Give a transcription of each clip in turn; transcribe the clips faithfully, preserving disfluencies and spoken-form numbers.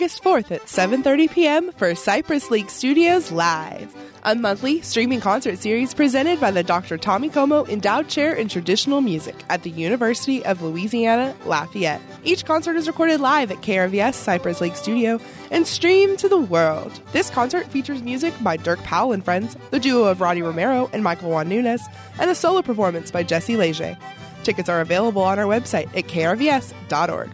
August fourth at seven thirty p.m. for Cypress Lake Studios Live, a monthly streaming concert series presented by the Doctor Tommy Como Endowed Chair in Traditional Music at the University of Louisiana, Lafayette. Each concert is recorded live at K R V S Cypress Lake Studio and streamed to the world. This concert features music by Dirk Powell and Friends, the duo of Roddy Romero and Michael Juan Nunes, and a solo performance by Jesse Leger. Tickets are available on our website at k r v s dot org.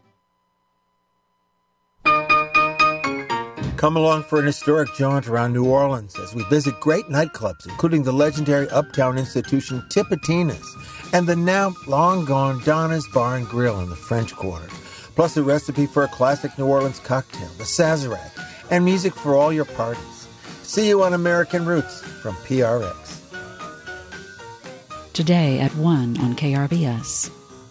Come along for an historic jaunt around New Orleans as we visit great nightclubs, including the legendary uptown institution Tipitina's and the now long-gone Donna's Bar and Grill in the French Quarter, plus a recipe for a classic New Orleans cocktail, the Sazerac, and music for all your parties. See you on American Roots from P R X. Today at one on K R V S.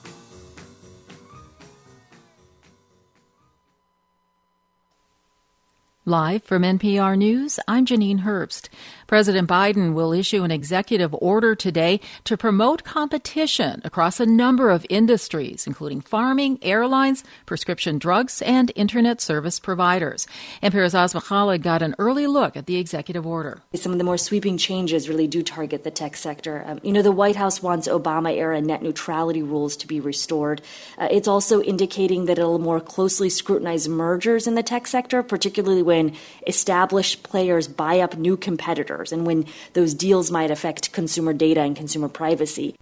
Live from N P R News, I'm Janine Herbst. President Biden will issue an executive order today to promote competition across a number of industries, including farming, airlines, prescription drugs, and Internet service providers. N P R's Asma Khalid got an early look at the executive order. Some of the more sweeping changes really do target the tech sector. Um, you know, the White House wants Obama-era net neutrality rules to be restored. Uh, it's also indicating that it'll more closely scrutinize mergers in the tech sector, particularly when established players buy up new competitors and when those deals might affect consumer data and consumer privacy.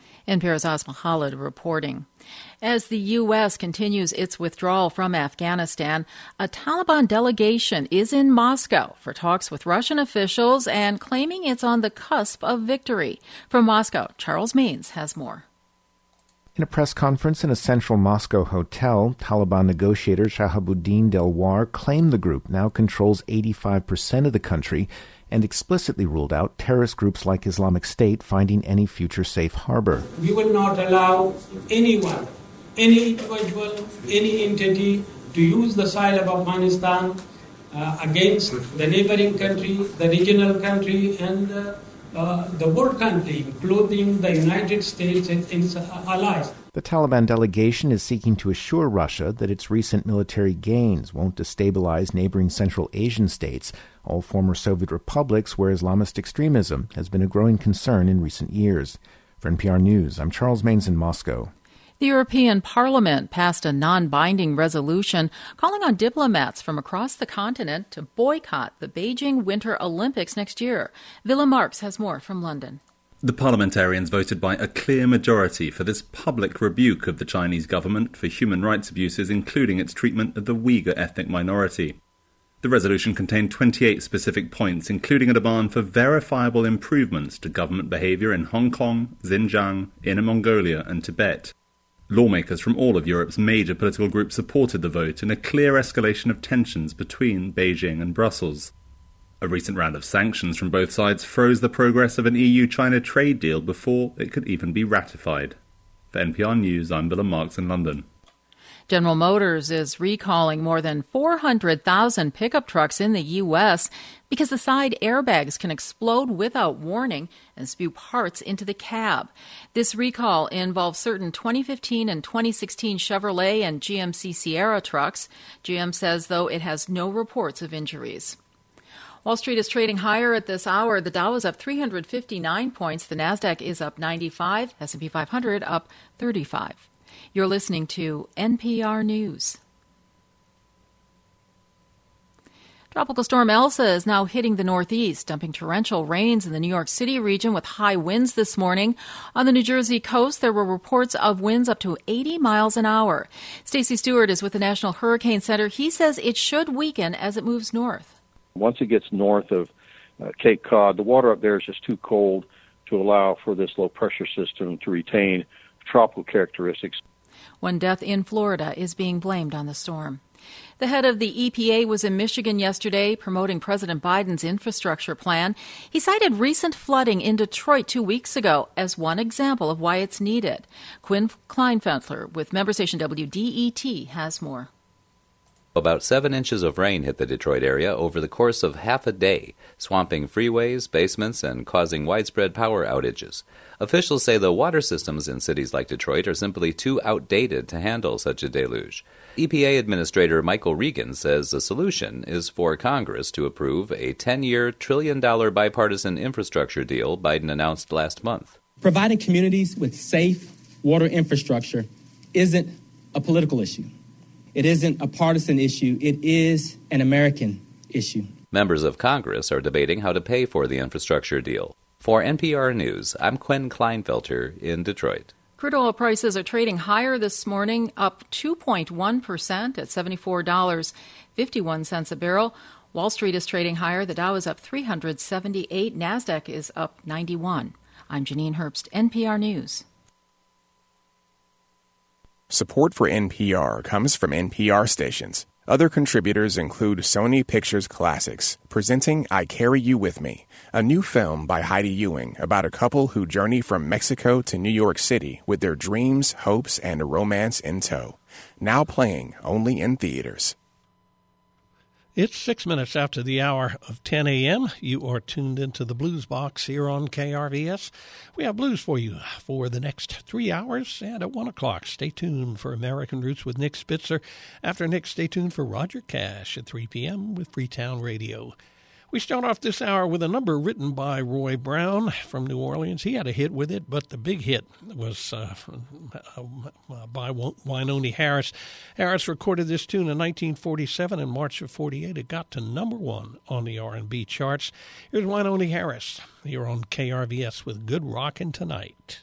N P R's Asma Khalid reporting. As the U S continues its withdrawal from Afghanistan, a Taliban delegation is in Moscow for talks with Russian officials and claiming it's on the cusp of victory. From Moscow, Charles Maines has more. In a press conference in a central Moscow hotel, Taliban negotiator Shahabuddin Delwar claimed the group now controls eighty-five percent of the country and explicitly ruled out terrorist groups like Islamic State finding any future safe harbor. We will not allow anyone, any individual, any entity to use the soil of Afghanistan uh, against the neighboring country, the regional country, and uh, uh, the world country, including the United States and its allies. The Taliban delegation is seeking to assure Russia that its recent military gains won't destabilize neighboring Central Asian states, all former Soviet republics where Islamist extremism has been a growing concern in recent years. For N P R News, I'm Charles Maines in Moscow. The European Parliament passed a non-binding resolution calling on diplomats from across the continent to boycott the Beijing Winter Olympics next year. Willem Marks has more from London. The parliamentarians voted by a clear majority for this public rebuke of the Chinese government for human rights abuses, including its treatment of the Uyghur ethnic minority. The resolution contained twenty-eight specific points, including a demand for verifiable improvements to government behaviour in Hong Kong, Xinjiang, Inner Mongolia and Tibet. Lawmakers from all of Europe's major political groups supported the vote in a clear escalation of tensions between Beijing and Brussels. A recent round of sanctions from both sides froze the progress of an E U-China trade deal before it could even be ratified. For N P R News, I'm Willem Marks in London. General Motors is recalling more than four hundred thousand pickup trucks in the U S because the side airbags can explode without warning and spew parts into the cab. This recall involves certain twenty fifteen and twenty sixteen Chevrolet and G M C Sierra trucks. G M says, though, it has no reports of injuries. Wall Street is trading higher at this hour. The Dow is up three hundred fifty-nine points. The Nasdaq is up ninety-five. S and P five hundred up thirty-five. You're listening to N P R News. Tropical storm Elsa is now hitting the northeast, dumping torrential rains in the New York City region with high winds this morning. On the New Jersey coast, there were reports of winds up to eighty miles an hour. Stacey Stewart is with the National Hurricane Center. He says it should weaken as it moves north. Once it gets north of uh, Cape Cod, the water up there is just too cold to allow for this low-pressure system to retain tropical characteristics. One death in Florida is being blamed on the storm. The head of the E P A was in Michigan yesterday promoting President Biden's infrastructure plan. He cited recent flooding in Detroit two weeks ago as one example of why it's needed. Quinn Kleinfeldler with member station W D E T has more. About seven inches of rain hit the Detroit area over the course of half a day, swamping freeways, basements, and causing widespread power outages. Officials say the water systems in cities like Detroit are simply too outdated to handle such a deluge. E P A Administrator Michael Regan says the solution is for Congress to approve a ten-year, trillion-dollar bipartisan infrastructure deal Biden announced last month. Providing communities with safe water infrastructure isn't a political issue. It isn't a partisan issue. It is an American issue. Members of Congress are debating how to pay for the infrastructure deal. For N P R News, I'm Quinn Kleinfelter in Detroit. Crude oil prices are trading higher this morning, up two point one percent at seventy-four dollars and fifty-one cents a barrel. Wall Street is trading higher. The Dow is up three hundred seventy-eight. NASDAQ is up ninety-one. I'm Janine Herbst, N P R News. Support for N P R comes from N P R stations. Other contributors include Sony Pictures Classics, presenting I Carry You With Me, a new film by Heidi Ewing about a couple who journey from Mexico to New York City with their dreams, hopes, and romance in tow. Now playing only in theaters. It's six minutes after the hour of ten a.m. You are tuned into the Blues Box here on K R V S. We have blues for you for the next three hours, and at one o'clock, stay tuned for American Roots with Nick Spitzer. After Nick, stay tuned for Roger Cash at three p.m. with Freetown Radio. We start off this hour with a number written by Roy Brown from New Orleans. He had a hit with it, but the big hit was uh, by Wynonie Harris. Harris recorded this tune in nineteen forty-seven. In March of forty-eight, it got to number one on the R and B charts. Here's Wynonie Harris here on K R V S with Good Rockin' Tonight.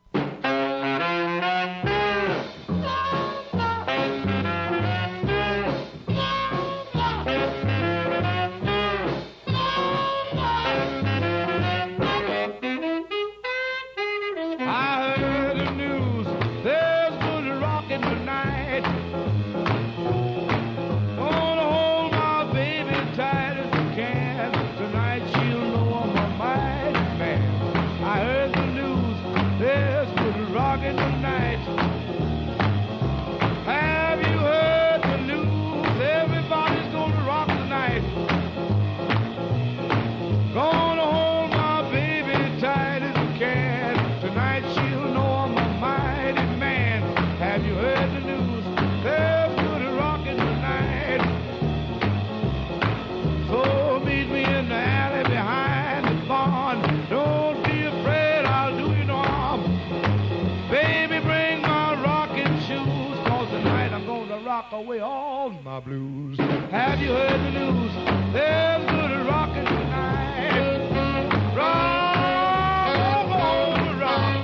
Away all my blues. Have you heard the news? There's good rockin' tonight. Rock, oh, rock.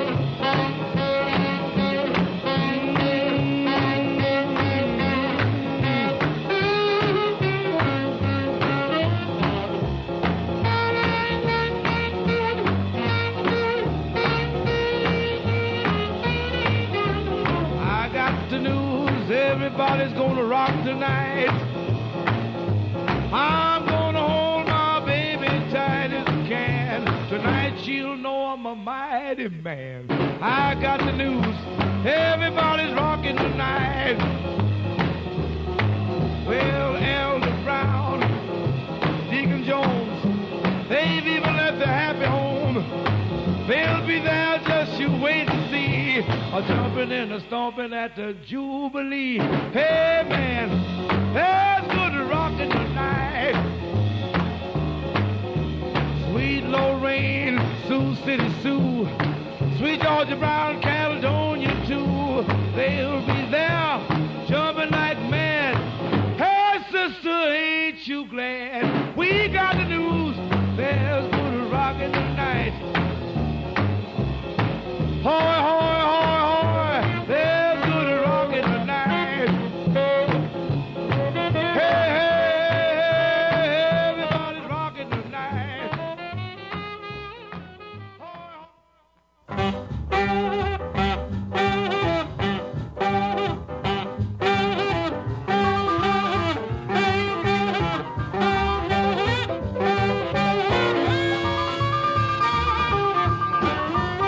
I got the news. Everybody's gonna rock tonight. I'm gonna hold my baby tight as I can. Tonight she'll know I'm a mighty man. I got the news. Everybody's rocking tonight. Well, Elder Brown, Deacon Jones, they've even left their happy home. They'll be there, just you wait to see. A jumping and a stomping at the Jubilee. Hey man, there's good rockin' tonight. Sweet Lorraine, Sioux City Sue, Sweet Georgia Brown, Caledonia too. They'll be there, jumping like mad. Hey sister, ain't you glad? We got the news, there's good rockin' tonight. Hoy, hoy, hoy, hoy, there's good rockin' tonight. Hey, hey, hey, everybody's rockin' tonight.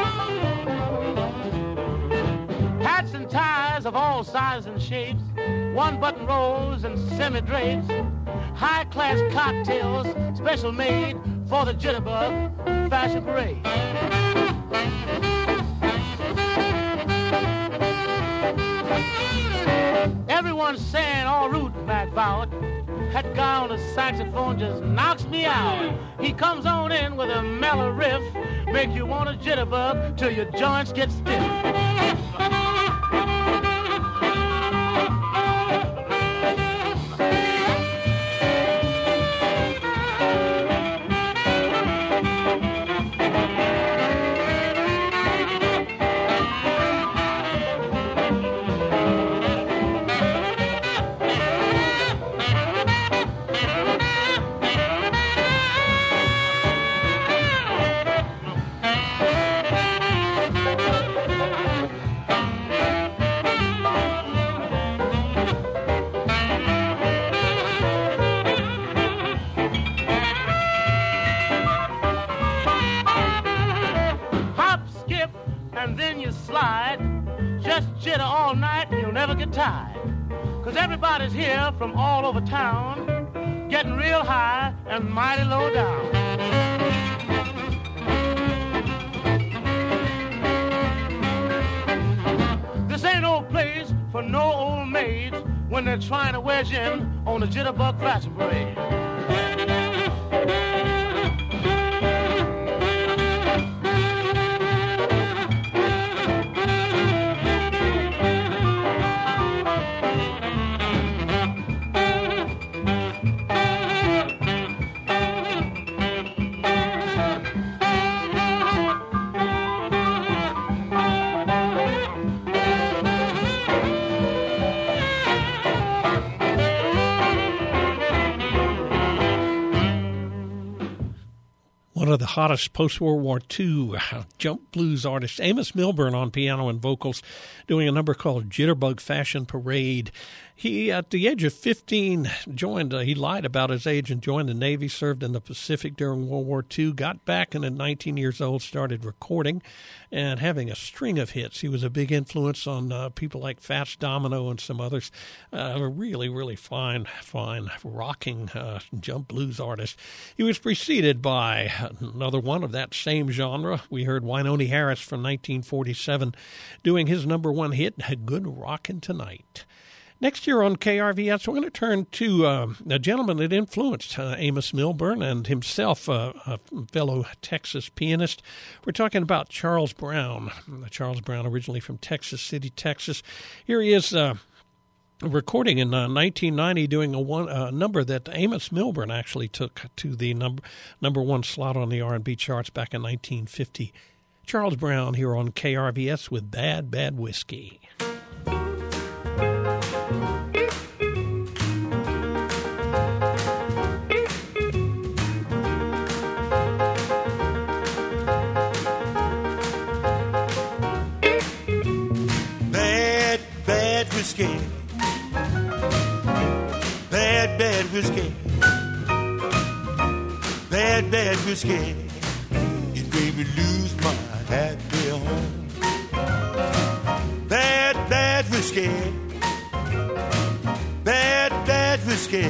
Hats and ties of all sizes and shapes, one-button rolls and semi-drapes, high-class cocktails, special made for the Jitterbug Fashion Parade. Everyone's saying en route, Mac Boward. That guy on the saxophone just knocks me out. He comes on in with a mellow riff, make you want a jitterbug till your joints get stiff. Cause everybody's here from all over town, getting real high and mighty low down. This ain't no place for no old maids when they're trying to wedge in on the Jitterbug Fashion Parade. One of the hottest post-World War Two jump blues artists, Amos Milburn on piano and vocals, doing a number called Jitterbug Fashion Parade. He, at the age of fifteen, joined, uh, he lied about his age and joined the Navy, served in the Pacific during World War Two, got back, and at nineteen years old started recording and having a string of hits. He was a big influence on uh, people like Fats Domino and some others. Uh, a really, really fine, fine, rocking uh, jump blues artist. He was preceded by another one of that same genre. We heard Wynonie Harris from nineteen forty-seven doing his number one hit, Good Rockin' Tonight. Next year on K R V S, we're going to turn to uh, a gentleman that influenced uh, Amos Milburn and himself, uh, a fellow Texas pianist. We're talking about Charles Brown. Charles Brown, originally from Texas City, Texas. Here he is uh, recording in uh, nineteen ninety, doing a one uh, number that Amos Milburn actually took to the number number one slot on the R and B charts back in nineteen fifty. Charles Brown here on K R V S with Bad, Bad Whiskey. Whiskey, bad, bad whiskey, bad, bad whiskey, it made me lose my happy home. Bad, bad whiskey, bad, bad whiskey,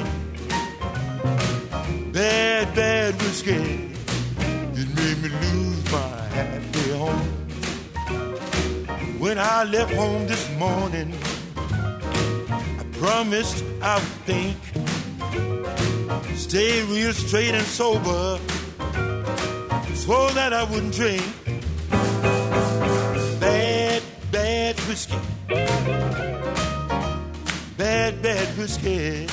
bad, bad whiskey, it made me lose my happy home. When I left home this morning, promised I would think, stay real straight and sober, swore that I wouldn't drink. Bad, bad whiskey, bad, bad whiskey,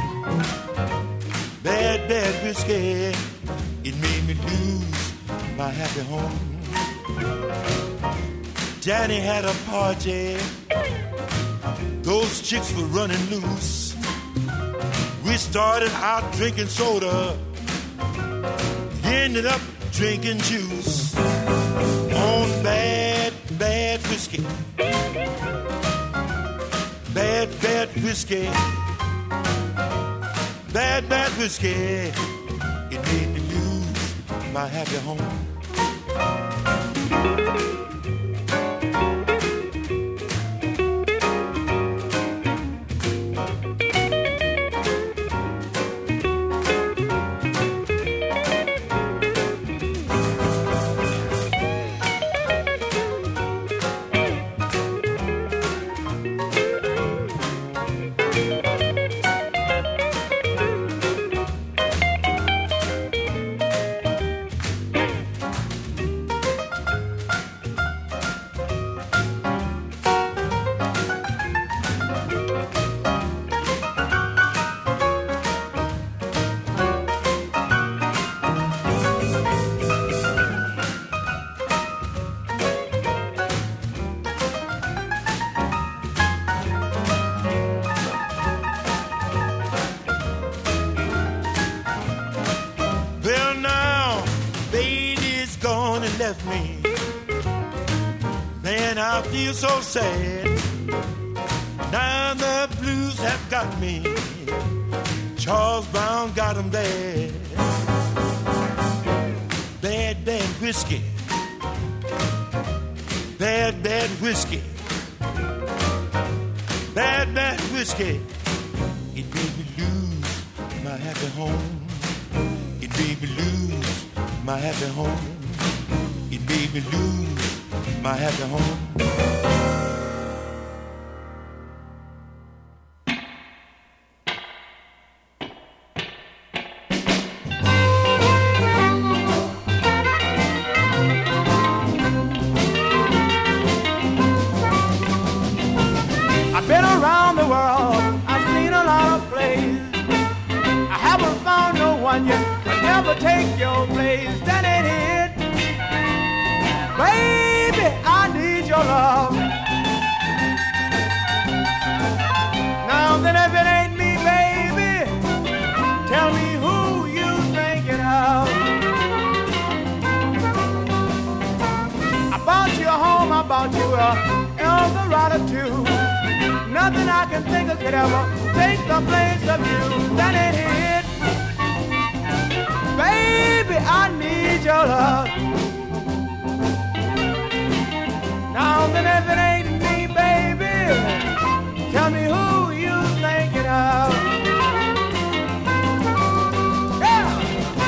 bad, bad whiskey, it made me lose my happy home. Daddy had a party, those chicks were running loose. We started out drinking soda, ended up drinking juice on bad, bad whiskey. Bad, bad whiskey. Bad, bad whiskey. It made me lose my happy home. me, man, I feel so sad. Now the blues have got me. Charles Brown got them bad. Bad, bad whiskey. Bad, bad whiskey. Bad, bad whiskey. It made me lose my happy home. It made me lose my happy home. It made me lose my happy home. I've been around the world, I've seen a lot of places. I haven't found no one yet could never take your place. That ain't it. Baby, I need your love. Now then if it ain't me, baby, tell me who you thinking of. I bought you a home, I bought you a Eldorado too. Nothing I can think of could ever take the place of you. That ain't it. Baby, I need your love. Now then if it ain't me, baby, tell me who you thinking of. Yeah.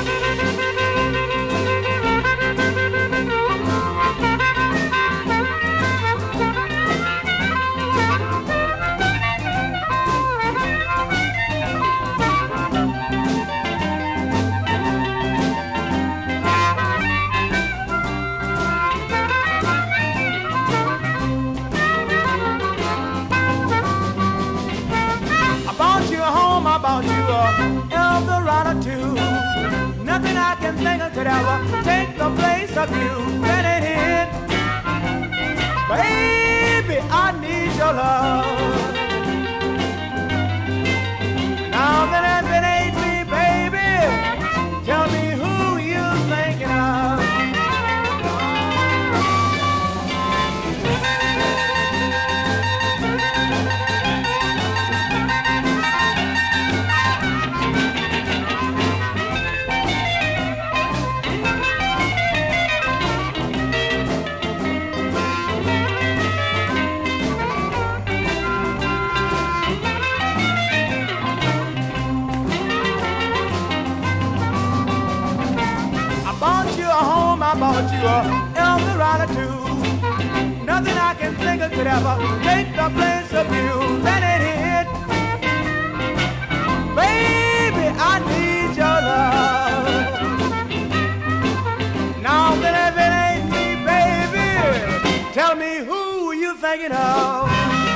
I bought you a Eldorado too. Nothing I can think of could ever take the place of you. That ain't it. Baby, I need your love. Now that if it ain't me, baby, tell me who you thinking of. I bought you a Eldorado too. Nothing I can think of could ever take the place of you. That ain't it. Baby, I need your love. Now that if it ain't me, baby, tell me who you thinking of.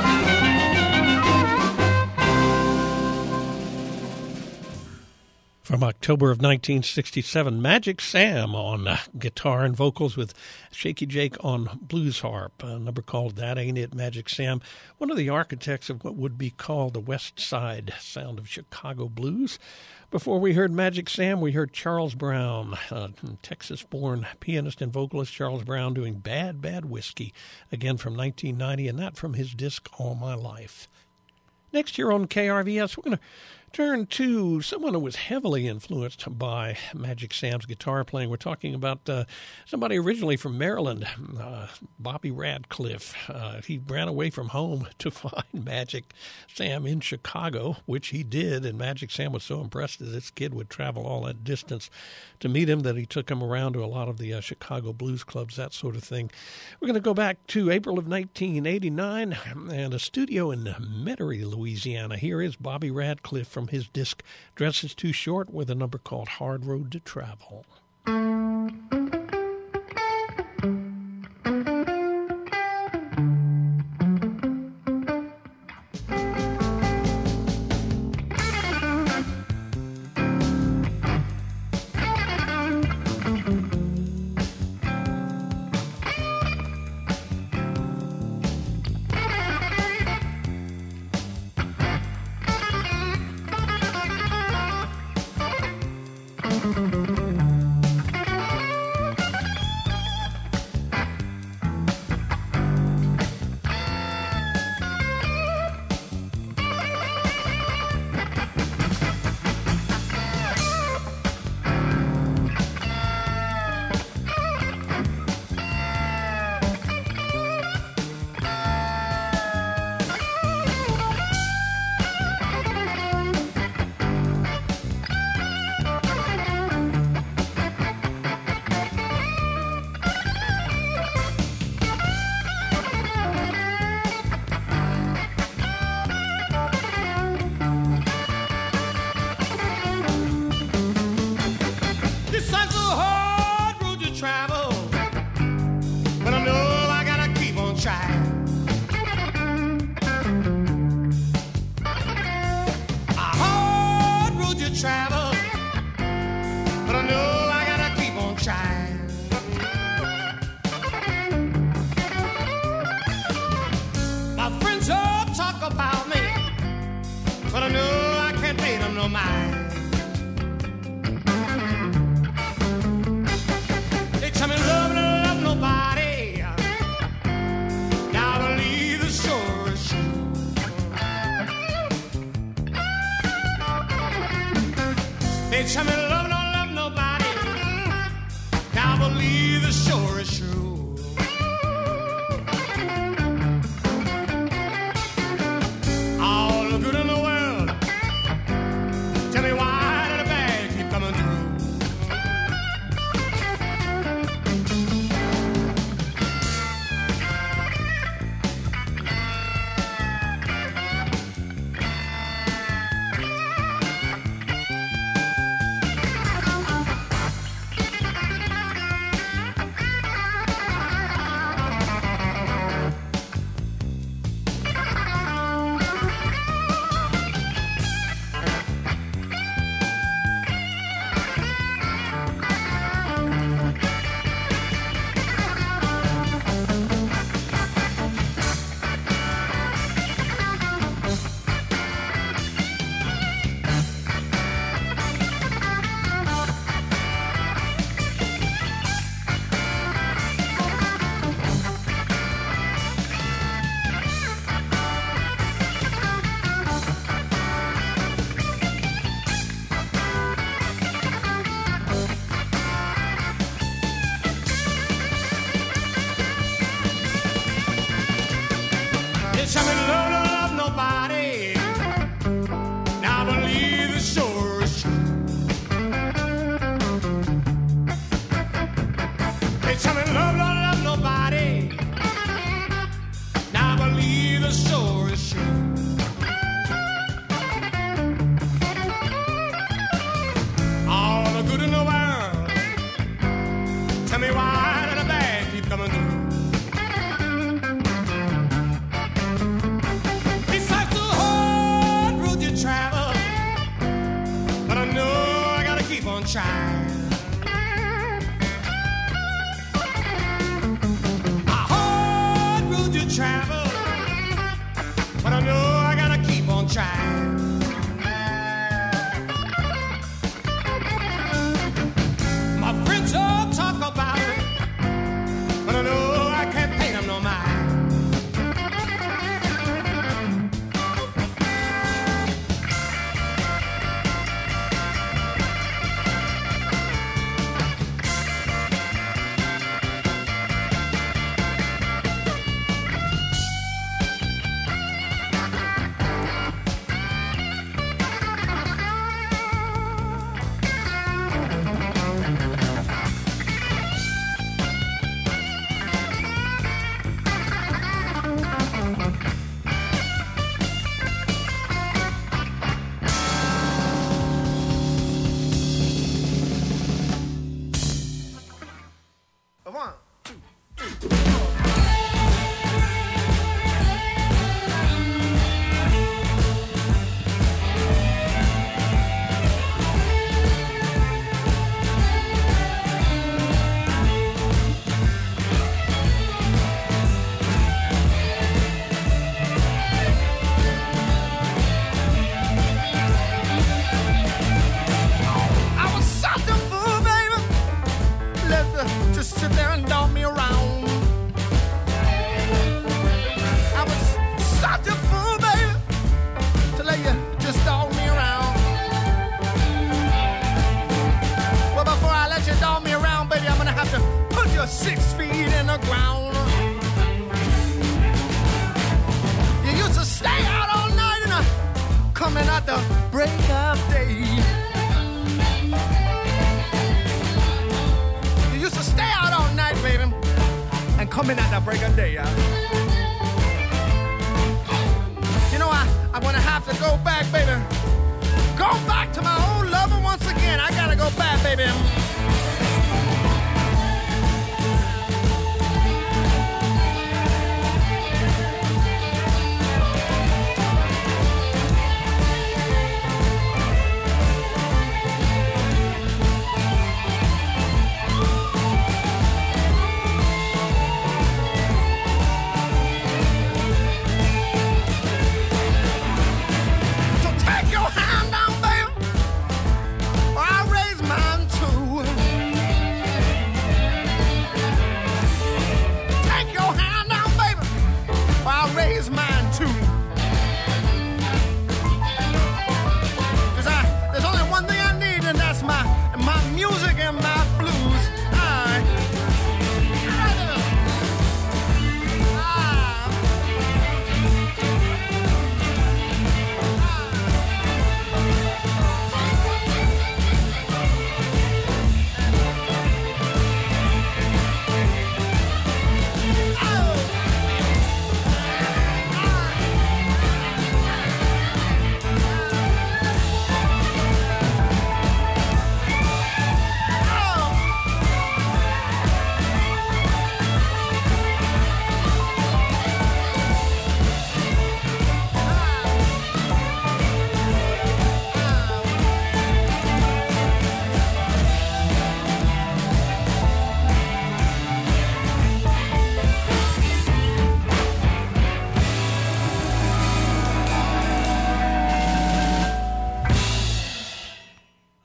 From October of nineteen sixty-seven, Magic Sam on uh, guitar and vocals with Shaky Jake on blues harp, a number called That Ain't It, Magic Sam, one of the architects of what would be called the West Side sound of Chicago blues. Before we heard Magic Sam, we heard Charles Brown, uh, Texas-born pianist and vocalist Charles Brown doing Bad, Bad Whiskey, again from nineteen ninety, and that from his disc All My Life. Next year on K R V S, we're going to turn to someone who was heavily influenced by Magic Sam's guitar playing. We're talking about uh, somebody originally from Maryland, uh, Bobby Radcliffe. Uh, he ran away from home to find Magic Sam in Chicago, which he did, and Magic Sam was so impressed that this kid would travel all that distance to meet him that he took him around to a lot of the uh, Chicago blues clubs, that sort of thing. We're going to go back to April of nineteen eighty-nine and a studio in Metairie, Louisiana. Here is Bobby Radcliffe from his disc Dress Is Too Short with a number called Hard Road to Travel. eyes. They tell me love don't love nobody. Now I believe the sure is true. They tell me love don't love nobody. Now I believe the sure is true. All the good in the world. Tell me why did the bad keep coming through? They tell me love don't love nobody. Now I believe the sure is true. They tell me love don't love nobody. Now I believe the sure is true. All the good in the world. Tell me why did the bad keep coming through? Travel, but I know I gotta keep on trying. A hard road to travel, but I know I gotta keep on trying. My friends all talk about it, but I know I can't pay them no mind. Six feet in the ground. You used to stay out all night and uh, coming at the break of day. You used to stay out all night, baby, and coming at the break of day. Uh. You know, I, I'm gonna have to go back, baby. Go back to my old lover once again. I gotta go back, baby. So take your hand down, baby.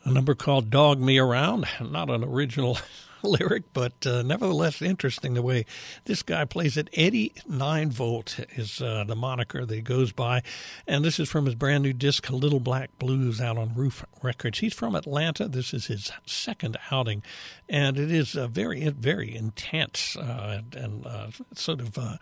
A number called Dog Me Around. Not an original lyric, but uh, nevertheless interesting the way this guy plays it. Eddie Nine Volt is uh, the moniker that he goes by, and this is from his brand new disc, Little Black Blues, out on Roof Records. He's from Atlanta. This is his second outing, and it is uh, very, very intense uh, and, and uh, sort of uh,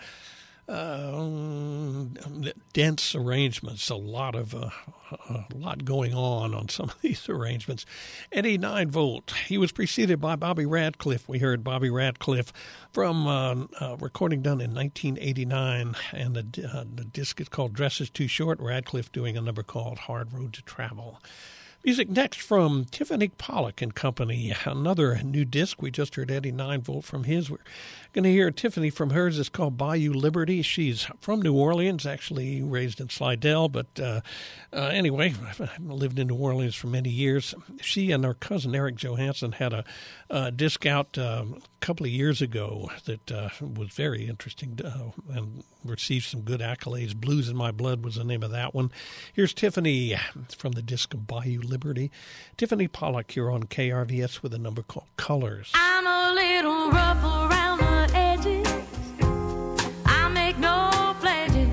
Uh, dense arrangements, a lot of uh, a lot going on on some of these arrangements. Eddie Nine Volt. He was preceded by Bobby Radcliffe. We heard Bobby Radcliffe from uh, a recording done in nineteen eighty-nine, and the uh, the disc is called "Dress Is Too Short." Radcliffe doing a number called "Hard Road to Travel." Music next from Tiffany Pollack and Company, another new disc. We just heard Eddie Nine Volt from his. We're going to hear Tiffany from hers. It's called Bayou Liberty. She's from New Orleans, actually raised in Slidell, but uh, uh, anyway, I've lived in New Orleans for many years. She and her cousin Eric Johansson had a, a disc out uh, a couple of years ago that uh, was very interesting uh, and received some good accolades. Blues in My Blood was the name of that one. Here's Tiffany from the disc of Bayou Liberty. Tiffany Pollack here on K R V S with a number called Colors. I'm a little rough around the edges. I make no pledges.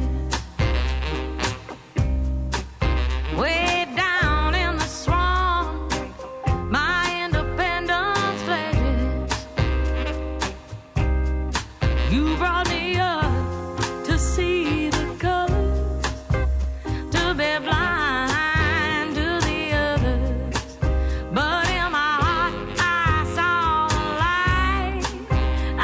Way down in the swamp, my independence pledges. You brought me up to see the colors, to be blind to the others. But in my heart I saw the light.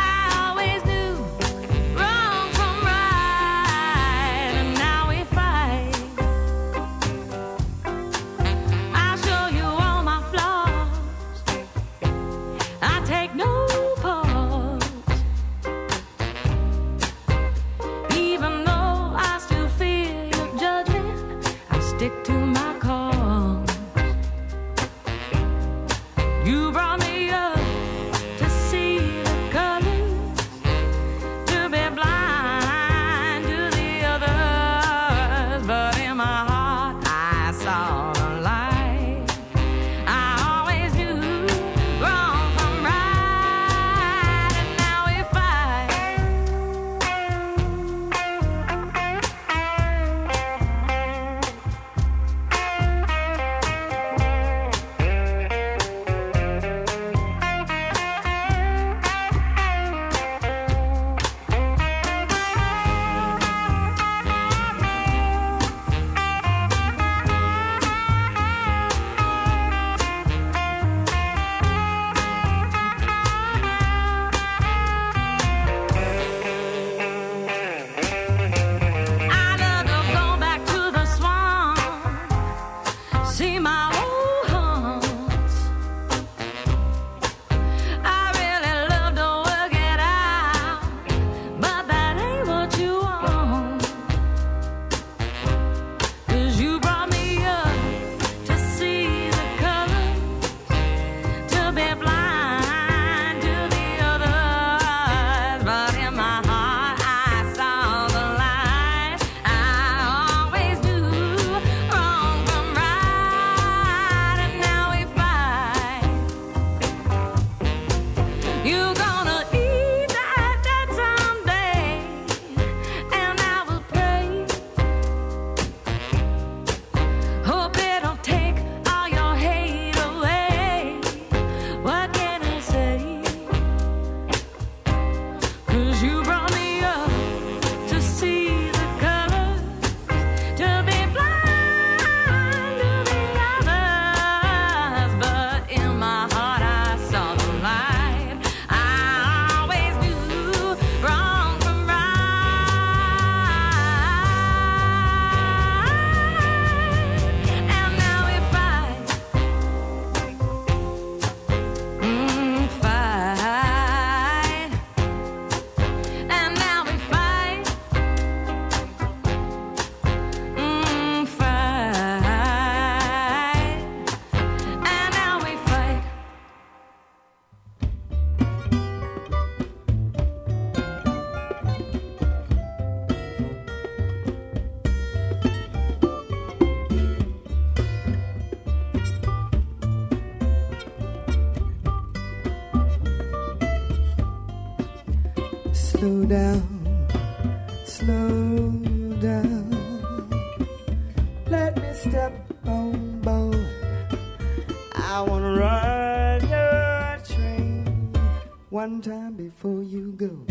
slow down, slow down. Let me step on board. I wanna run your train one time before you go.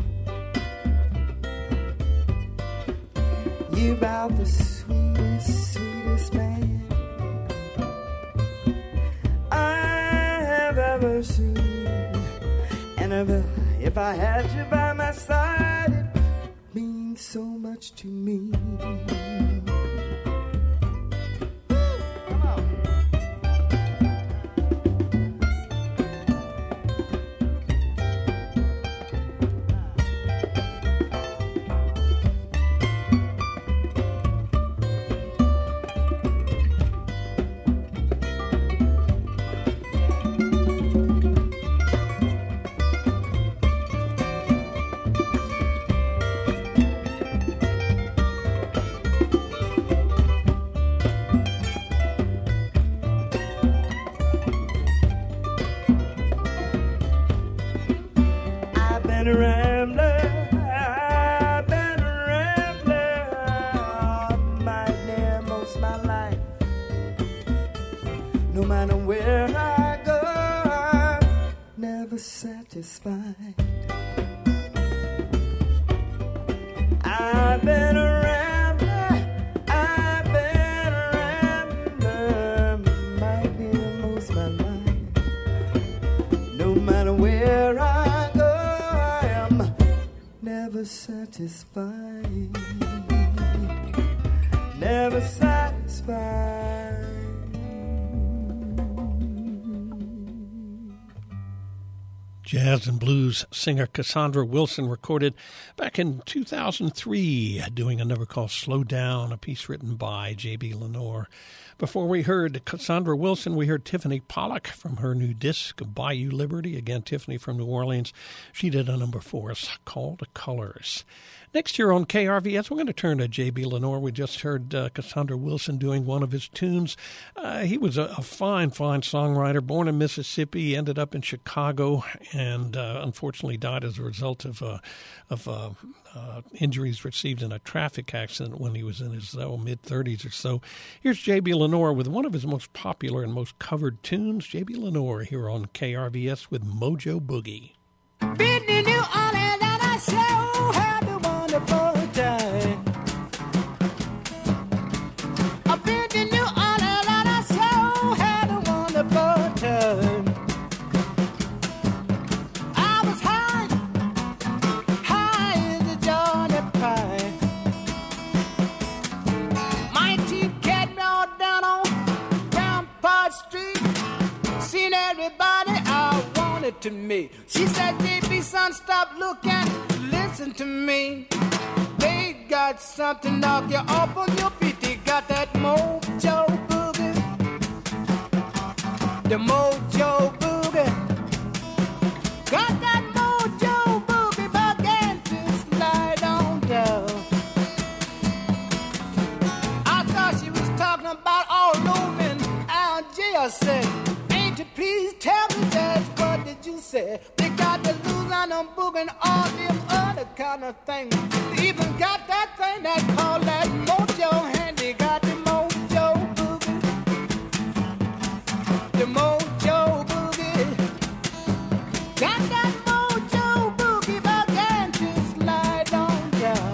You about the sweetest, sweetest man I have ever seen. And if, if I had you by my side, it means so much to me. Satisfied. I've been a rambler, I've been a rambler, might be most my life. No matter where I go, I am never satisfied, never satisfied. Jazz and blues singer Cassandra Wilson recorded back in two thousand three, doing a number called Slow Down, a piece written by J B Lenore. Before we heard Cassandra Wilson, we heard Tiffany Pollack from her new disc, Bayou Liberty. Again, Tiffany from New Orleans. She did a number for us called Colors. Next year on K R V S, we're going to turn to J B Lenore. We just heard uh, Cassandra Wilson doing one of his tunes. Uh, he was a, a fine, fine songwriter, born in Mississippi, ended up in Chicago, and uh, unfortunately died as a result of uh, of uh, uh, injuries received in a traffic accident when he was in his oh, mid-thirties or so. Here's J B Lenore with one of his most popular and most covered tunes, J B Lenore, here on K R V S with Mojo Boogie. Been in New Orleans and I so had a wonderful time. I've been to New Orleans and I so had a wonderful time. I was high, high as a Johnny Pie. My team carried me all down on Rampart Street. Seen everybody I wanted to meet. She said, J B, son, stop looking, listen to me. They got something knock you off on your feet. They got that mojo boogie, the mojo boogie. Got that mojo boogie, began to slide on down. I thought she was talking about all over in Algiers. I said, ain't you please tell me just what did you say? They got the Louisiana boogie and all them other kind of things. They even got that thing that called that mojo hand. They got the mojo boogie, the mojo boogie. Got that mojo boogie, began to slide on down.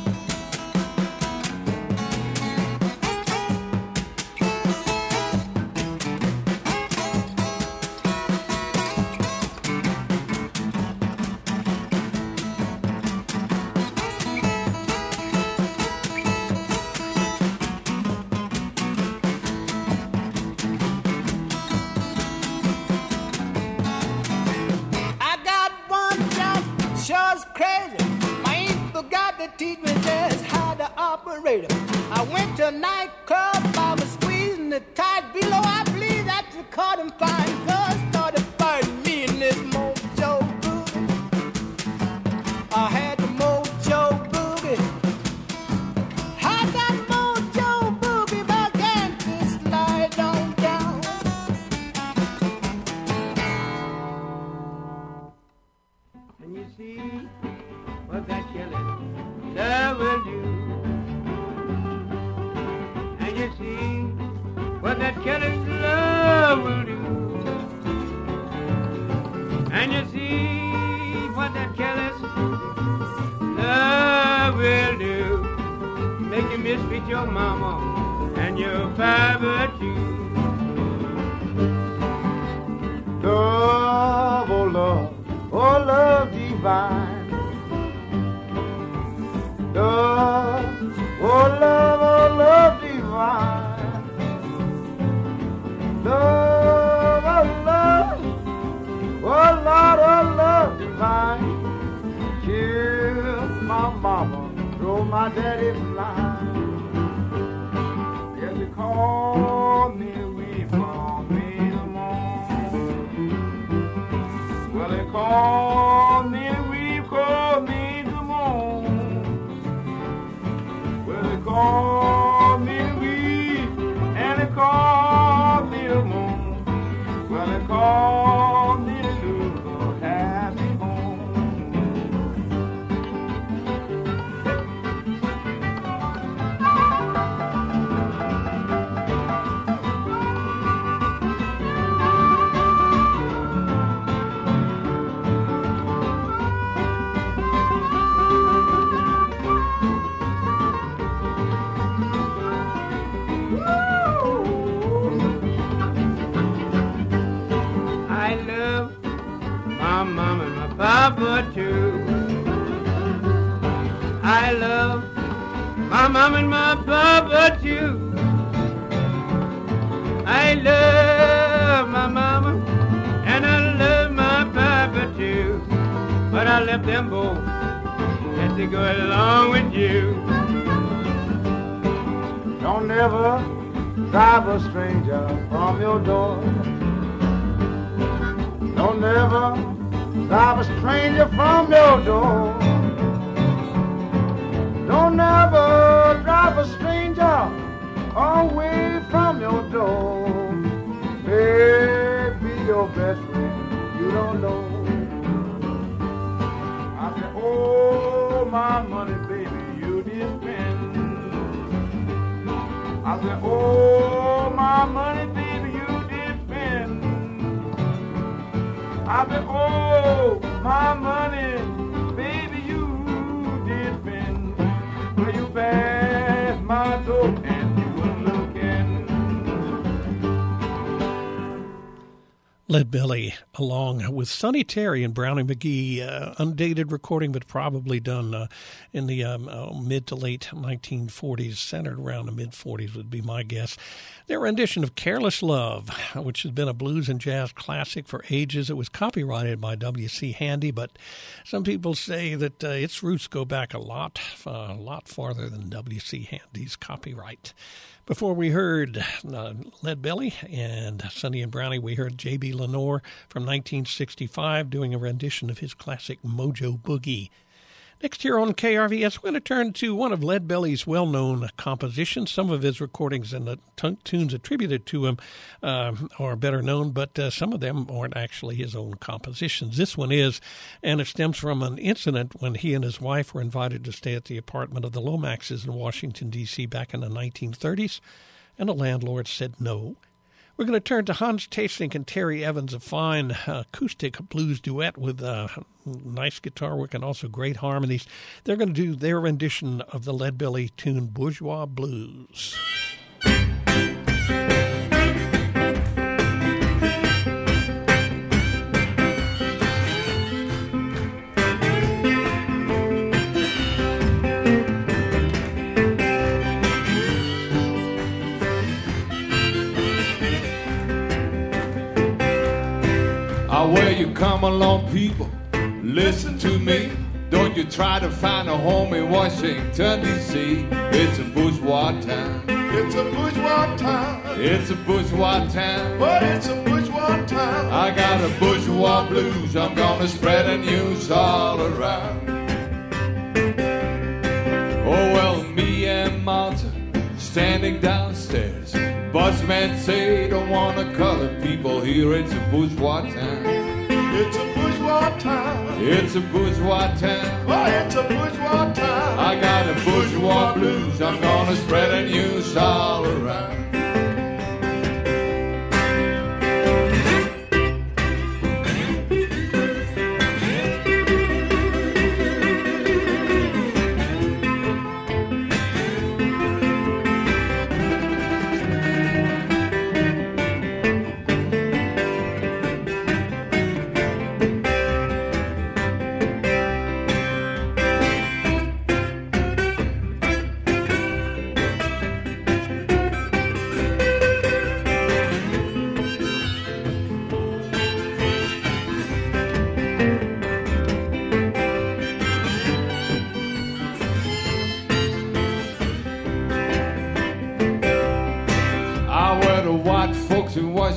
To teach me just how to operate it. I went to a nightclub, I was squeezing the tight below. I believe that the caught him fine, cause started fighting me in this mojo boogie. I had the mojo boogie. Had that mojo boogie, began to slide on down. And you see what your mama and your papa too. Love, oh love, oh love divine. Love, oh love, oh love divine. Love, oh love, oh Lord, oh love divine. Kill my mama, throw my daddy blind. Yes, they call me, we call me the morning. Well, they call me, we call me the morning. Well, they call me, we, and they call me the moon. Well, they call me the little happy home. I love my mama and my papa too. I love my mama and my papa too. I love my mama and I love my papa too. But I left them both just to go along with you. Don't ever drive a stranger from your door. Don't ever drive a stranger from your door. Don't ever drive a stranger away from your door. Maybe your best friend, you don't know. I said, oh, my money, baby, you did spend. I said, oh, my money, baby, you did spend. I said, oh, my money, baby, you did spend. Well, you passed my door and you were looking. Leadbelly, along with Sonny Terry and Brownie McGhee, uh, undated recording, but probably done uh, in the um, uh, mid to late nineteen forties, centered around the mid forties would be my guess. Their rendition of Careless Love, which has been a blues and jazz classic for ages. It was copyrighted by W C Handy, but some people say that uh, its roots go back a lot, uh, a lot farther than W C Handy's copyright. Before we heard uh, Leadbelly and Sonny and Brownie, we heard J B. Lenore from nineteen sixty-five doing a rendition of his classic Mojo Boogie. Next here on K R V S, we're going to turn to one of Leadbelly's well-known compositions. Some of his recordings and the t- tunes attributed to him uh, are better known, but uh, some of them aren't actually his own compositions. This one is, and it stems from an incident when he and his wife were invited to stay at the apartment of the Lomaxes in Washington, D C back in the nineteen thirties, and the landlord said no. We're going to turn to Hans Theessink and Terry Evans, a fine uh, acoustic blues duet with uh, nice guitar work and also great harmonies. They're going to do their rendition of the Leadbelly tune Bourgeois Blues. Where you come along, people, listen to me. Don't you try to find a home in Washington, D C It's a bourgeois town. It's a bourgeois town. It's a bourgeois town. But it's a bourgeois town. I got a bourgeois blues. I'm gonna spread the news all around. Oh, well, me and Martha standing downstairs. Busman say don't want to color people here. It's a bourgeois town. It's a bourgeois town. It's a bourgeois town. Oh, it's a bourgeois town. I got a bourgeois blues. I'm gonna spread the news all around.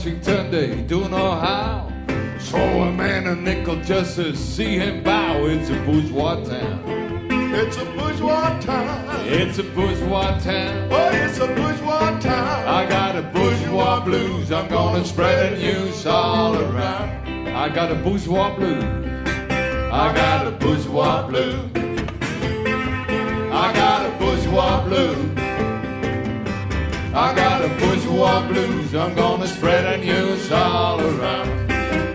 Washington, they don't know how. Throw a man a nickel just to see him bow. It's a bourgeois town. It's a bourgeois town. It's a bourgeois town. Oh, it's a bourgeois town. I got a bourgeois blues. I'm gonna spread the news all around. I got a bourgeois blues. I got a bourgeois blues. I got a bourgeois blues. I got a bourgeois blues. I'm gonna spread the news all around.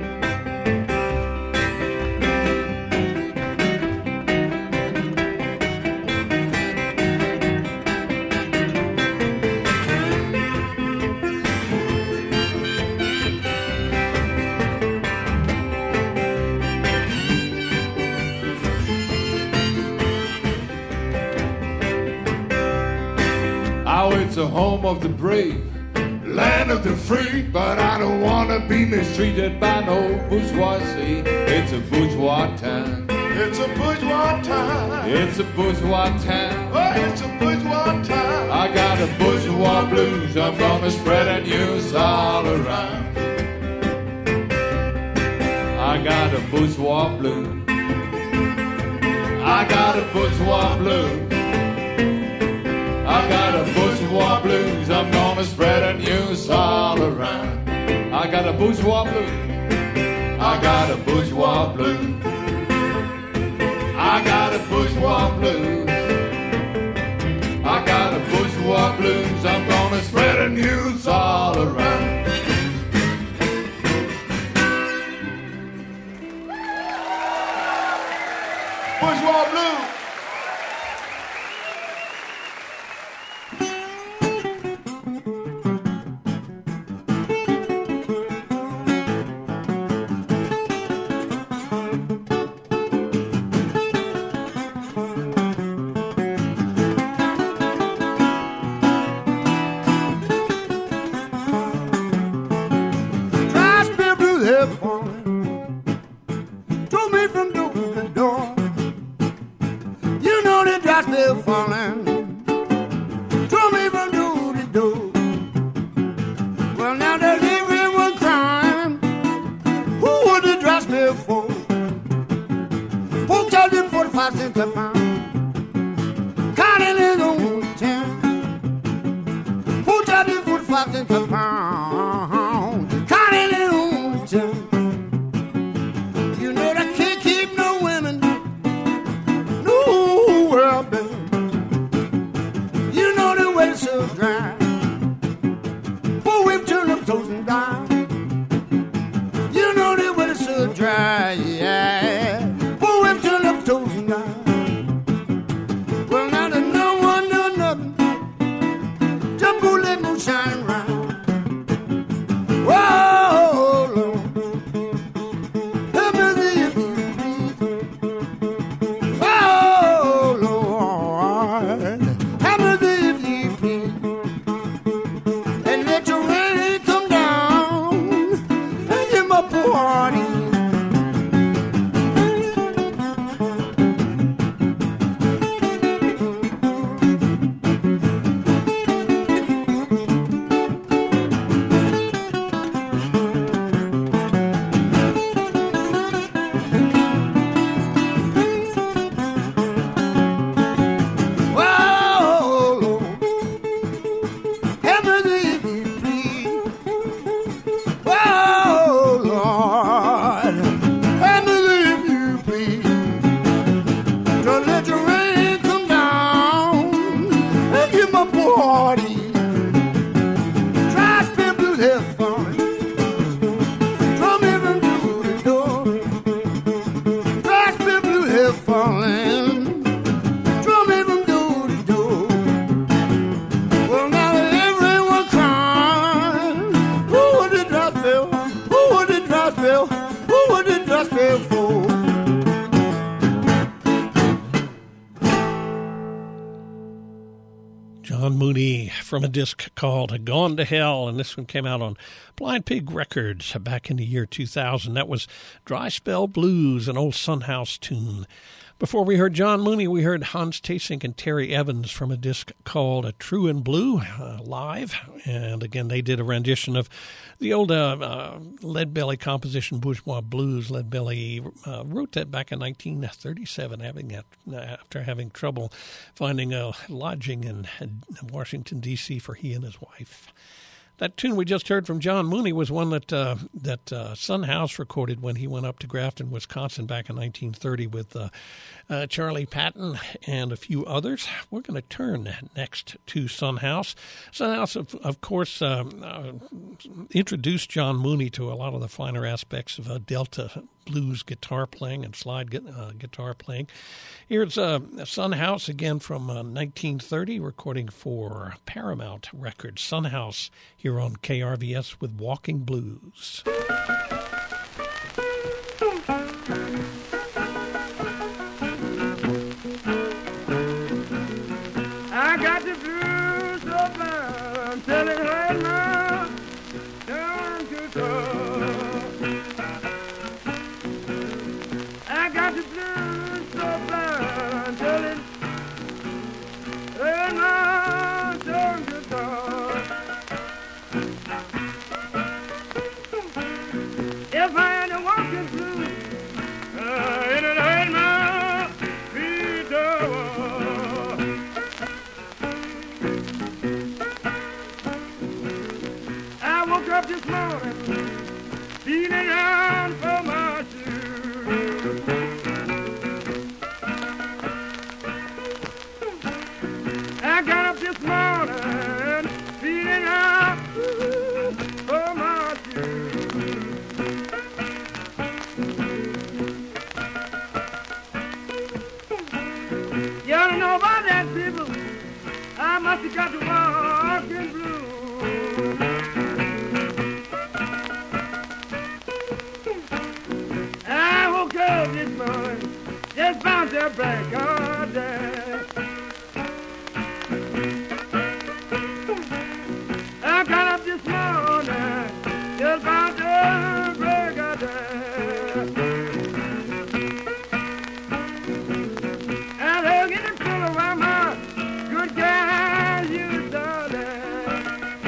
It's the home of the brave, land of the free, but I don't wanna be mistreated by no bourgeoisie. It's a bourgeois town. It's a bourgeois town. It's a bourgeois town. Oh, it's a bourgeois town. I got a bourgeois blues. I'm gonna spread the news all around. I got a bourgeois blues. I got a bourgeois blues. I got a bourgeois blues. I'm gonna spread the news all around. I got a bourgeois blues. I got a bourgeois blues. I got a bourgeois blues. I got a bourgeois blues. I'm gonna spread the news all around. Bourgeois blues. From a disc called Gone to Hell, and this one came out on Blind Pig Records back in the year two thousand. That was Dry Spell Blues, an old Sunhouse tune. Before we heard John Mooney, we heard Hans Tasink and Terry Evans from a disc called A True in Blue, uh, live. And again, they did a rendition of the old uh, uh, Leadbelly composition, Bourgeois Blues. Leadbelly uh, wrote that back in nineteen thirty-seven, having that, after having trouble finding a lodging in Washington, D C for he and his wife. That tune we just heard from John Mooney was one that uh, that uh, Son House recorded when he went up to Grafton, Wisconsin back in nineteen thirty with uh, uh, Charlie Patton and a few others. We're going to turn next to Son House. Son House, of, of course, uh, uh, introduced John Mooney to a lot of the finer aspects of uh, Delta blues guitar playing and slide uh, guitar playing. Here's uh, Son House again from uh, nineteen thirty, recording for Paramount Records. Son House here on K R V S with Walking Blues. I got the blues so bad until it hurt my down to soul. I got the blues so bad until it hurt my down to soul. If I had a walking blues, uh, it'd hurt my feet door. I woke up this morning, feeling around for my shoes. I got up this morning, feeling around for my shoes. Y'all don't know about that, people. I must have got the walking blues. I woke up this morning, just bounced that back all day. I got up this morning, just bounced that break all day. And hugging and pulling around my good guy, you darling.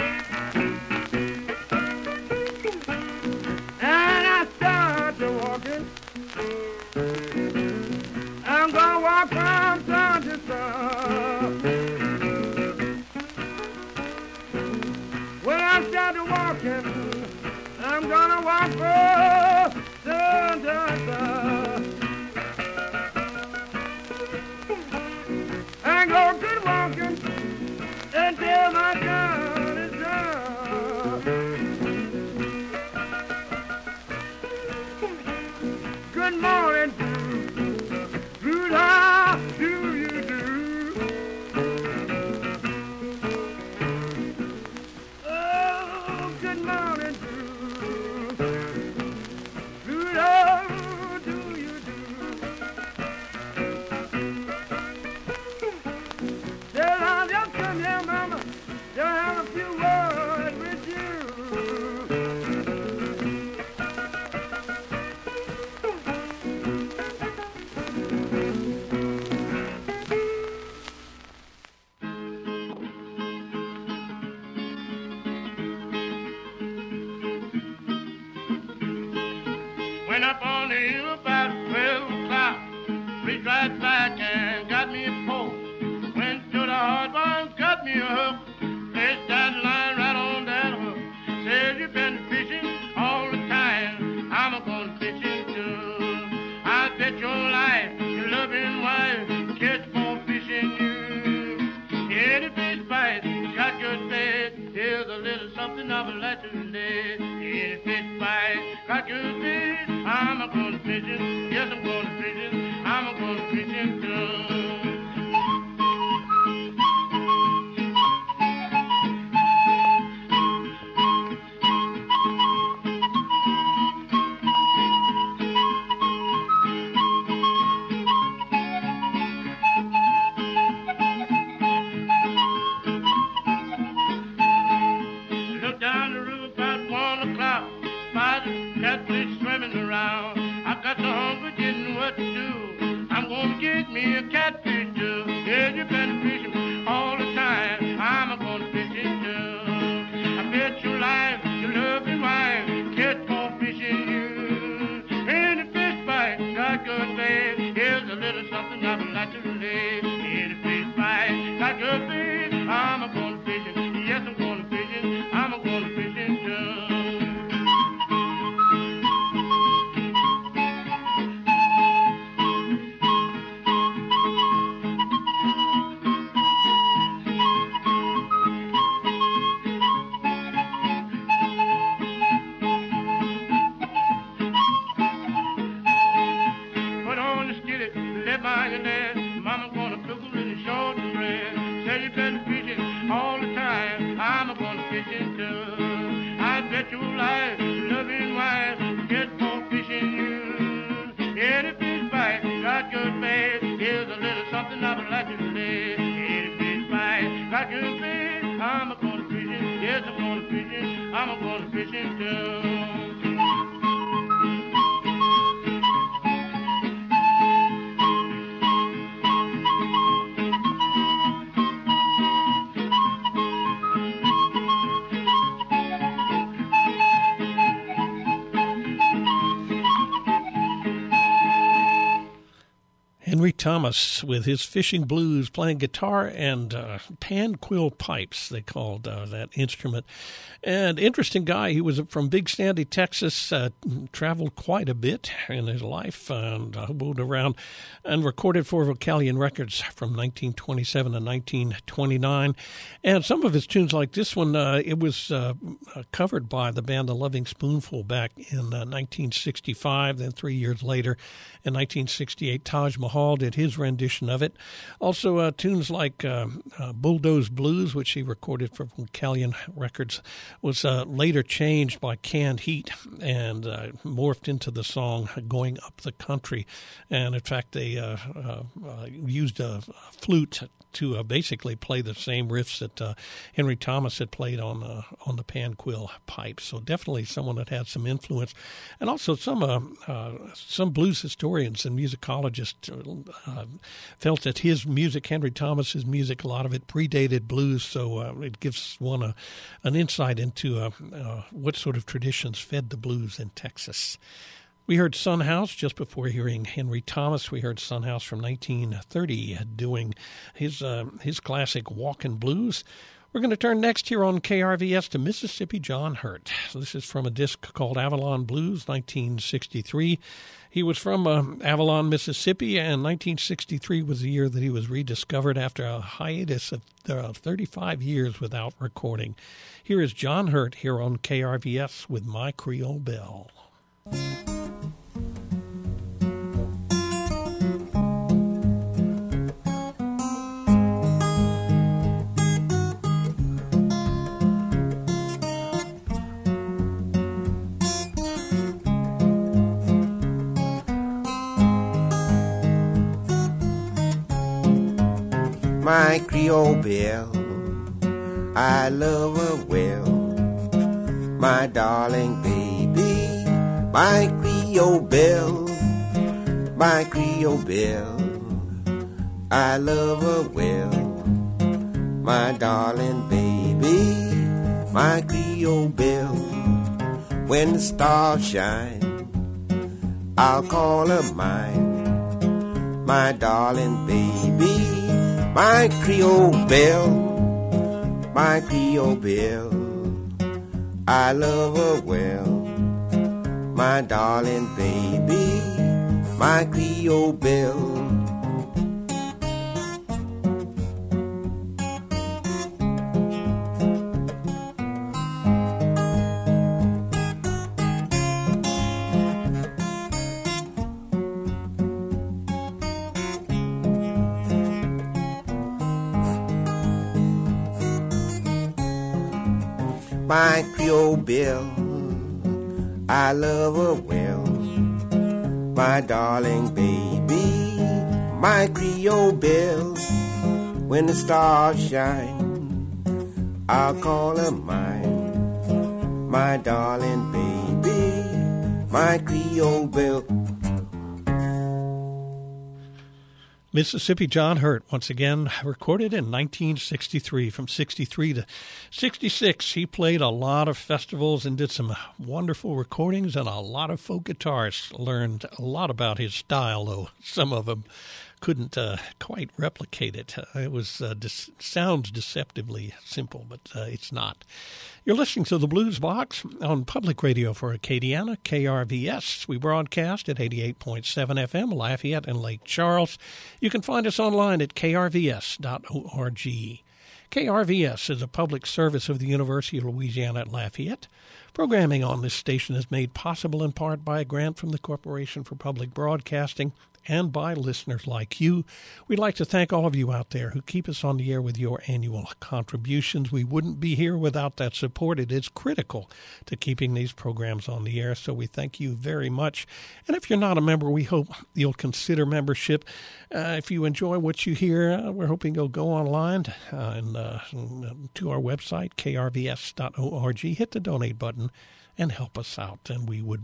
And I started walking. I'm gonna walk from sun to sun. When I started walking, I'm gonna walk from sun to sun. I go good walking until my gun is done. Good morning, Rude, how do you do? Oh, good morning, Rude, how do you do? Well, I'll just come here, mama, to have a few words with you. Went up on the hill about twelve o'clock, reached right back and got me a pole. Went to the hard ones, got me a hook, placed that line right on that hook. Said you've been fishing all the time, I'm a going fishing too. I bet your life, your loving wife, catch more fishing you. Yeah, the fish bite, got good bait, here's a little something of a lesson there. Yeah, the fish bite, got good bait, I'm a going fishing, yes I'm going fishing, I'm a going fishing too. Look down the river about one o'clock, spider, catfish swimming around. I got so hungry, didn't know what to do. I'm gonna get me a catfish too. Yeah, you been fishing all the time. I'm gonna fish it too. I bet your life, your loving wife, catch more fishing you. Any fish bite, got good bait. Here's a little something I would like to relate. Any fish bite, got good bait. I'm gonna fish it. Yes, I'm gonna fish it. I'm gonna fish it too. Mama gonna cook a little short bread. Say you been fishing all the time. I'm gonna fish it too. I bet your life, loving wife, get more fishing you. Any fish bite, got good bait. Here's a little something I would like to relate. Any fish bite, got good bait. I'm gonna fish it. Yes, I'm gonna fish it. I'm gonna fish it too. Henry Thomas with his fishing blues, playing guitar and uh, pan quill pipes, they called uh, that instrument. And interesting guy. He was from Big Sandy, Texas, uh, traveled quite a bit in his life and uh, moved around and recorded for Vocalion Records from nineteen twenty-seven to nineteen twenty-nine. And some of his tunes like this one, uh, it was uh, covered by the band The Loving Spoonful back in uh, nineteen sixty-five. Then three years later, in nineteen sixty-eight, Taj Mahal did his rendition of it. Also, uh, tunes like uh, uh, Bulldoze Blues, which he recorded for Vocalion Records, was uh, later changed by Canned Heat and uh, morphed into the song Going Up the Country. And, in fact, they uh, uh, uh, used a flute to uh, basically play the same riffs that uh, Henry Thomas had played on uh, on the pan quill pipe. So definitely someone that had some influence. And also some uh, uh, some blues historians and musicologists uh, felt that his music, Henry Thomas's music, a lot of it predated blues. So uh, it gives one a, an insight into uh, uh, what sort of traditions fed the blues in Texas. We heard Son House just before hearing Henry Thomas. We heard Son House from nineteen thirty doing his uh, his classic Walkin' Blues. We're going to turn next here on K R V S to Mississippi John Hurt. So this is from a disc called Avalon Blues, nineteen sixty-three. He was from uh, Avalon, Mississippi, and nineteen sixty-three was the year that he was rediscovered after a hiatus of uh, thirty-five years without recording. Here is John Hurt here on K R V S with My Creole Belle. My Creole belle, I love her well, my darling baby, my Creole belle, my Creole belle, I love her well, my darling baby, my Creole belle. When the stars shine, I'll call her mine, my darling baby, my Creole belle, my Creole belle, I love her well, my darling baby, my Creole belle. My Creole belle, I love her well, my darling baby, my Creole belle. When the stars shine, I'll call her mine, my darling baby, my Creole belle. Mississippi John Hurt, once again, recorded in nineteen sixty-three. From sixty-three to sixty-six, he played a lot of festivals and did some wonderful recordings and a lot of folk guitars. Learned a lot about his style, though some of them couldn't uh, quite replicate it. Uh, it was uh, dis- sounds deceptively simple, but uh, it's not. You're listening to the Blues Box on Public Radio for Acadiana, K R V S. We broadcast at eighty-eight point seven F M, Lafayette and Lake Charles. You can find us online at k r v s dot org. K R V S is a public service of the University of Louisiana at Lafayette. Programming on this station is made possible in part by a grant from the Corporation for Public Broadcasting and by listeners like you. We'd like to thank all of you out there who keep us on the air with your annual contributions. We wouldn't be here without that support. It is critical to keeping these programs on the air, so we thank you very much. And if you're not a member, we hope you'll consider membership. Uh, if you enjoy what you hear, uh, we're hoping you'll go online uh, and uh, to our website, k r v s dot org, hit the donate button, and help us out, and we would